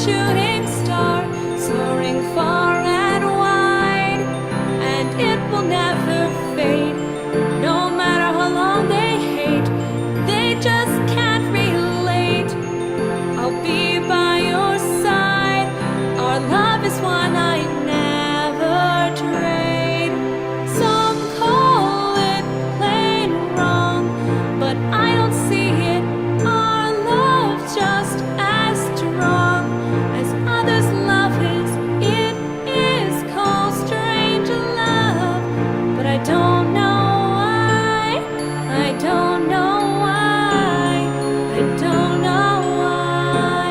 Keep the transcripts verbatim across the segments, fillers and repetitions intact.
shooting star, soaring far and wide, and it will never fade. No matter how long they hate, they just can't relate. I'll be by your side. Our love is one I never trade. Some call it plain wrong, but I don't see it. Our love's just as strong as others' love is. It is called strange love, but I don't know why. I don't know why. I don't know why.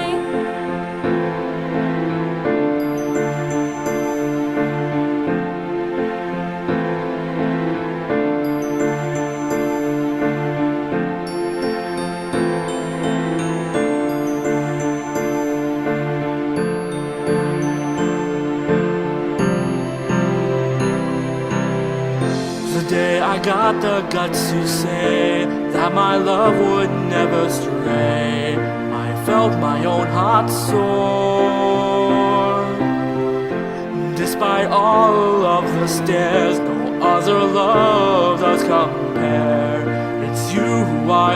The day I got the guts to say that my love would never stray, I felt my own heart soar. Despite all of the stares, no other love does compare. It's you who I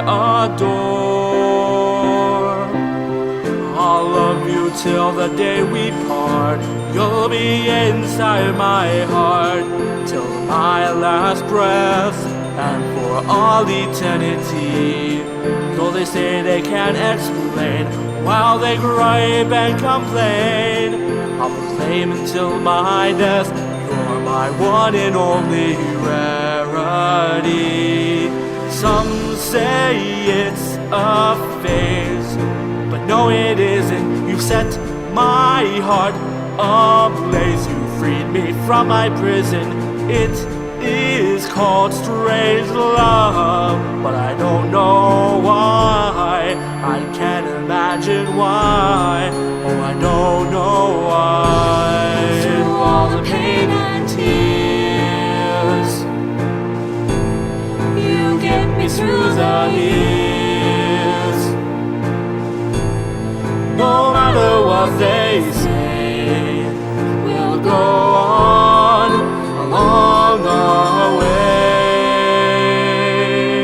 adore. I'll love you till the day we part. You'll be inside my heart till my last breath and for all eternity. Though they say they can't explain, while they gripe and complain, I'll proclaim until my death, you're my one and only rarity. Some say it's a phase, but no it isn't. You've set my heart ablaze. You freed me from my prison. It is called strange love, but I don't know why. I can't imagine why. Oh, I don't know why. Through all the pain and tears, you get me through the years. No matter what they say, we'll go on along our way.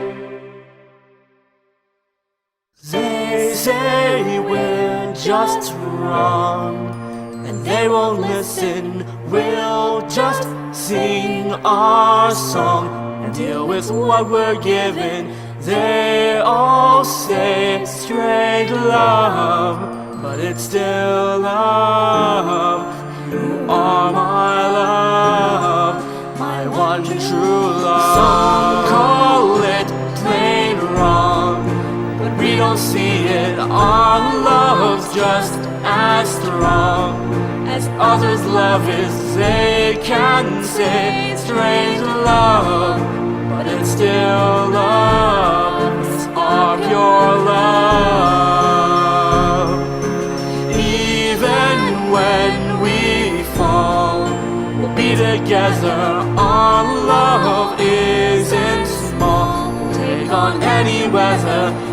They say we're just wrong, and they won't listen. We'll just sing our song and deal with what we're given. They all say strange love, but it's still love. You are my love, my one true love. Some call it plain wrong, but we don't see it. Our love's just as strong as others' love is. They can say strange love, but it's still love. It's our pure love. Even when we fall, we'll be together. Our love isn't small. We'll take on any weather.